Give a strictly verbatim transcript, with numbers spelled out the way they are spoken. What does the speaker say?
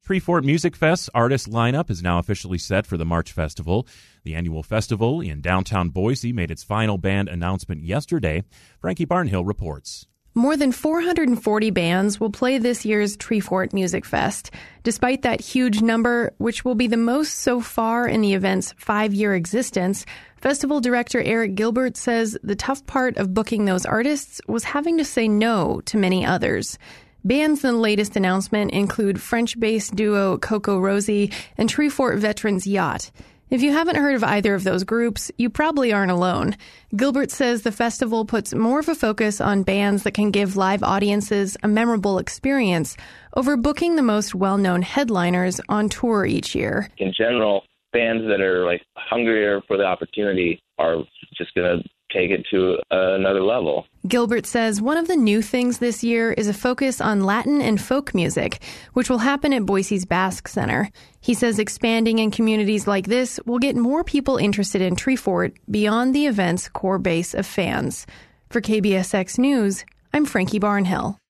Treefort Music Fest's artist lineup is now officially set for the March Festival. The annual festival in downtown Boise made its final band announcement yesterday. Frankie Barnhill reports. More than four hundred forty bands will play this year's Treefort Music Fest. Despite that huge number, which will be the most so far in the event's five-year existence, festival director Eric Gilbert says the tough part of booking those artists was having to say no to many others. Bands in the latest announcement include French-based duo Coco Rosie and Treefort veterans Yacht. If you haven't heard of either of those groups, you probably aren't alone. Gilbert says the festival puts more of a focus on bands that can give live audiences a memorable experience over booking the most well-known headliners on tour each year. In general, bands that are like hungrier for the opportunity are just going to take it to uh, another level. Gilbert says one of the new things this year is a focus on Latin and folk music, which will happen at Boise's Basque Center. He says expanding in communities like this will get more people interested in Treefort beyond the event's core base of fans. For K B S X News, I'm Frankie Barnhill.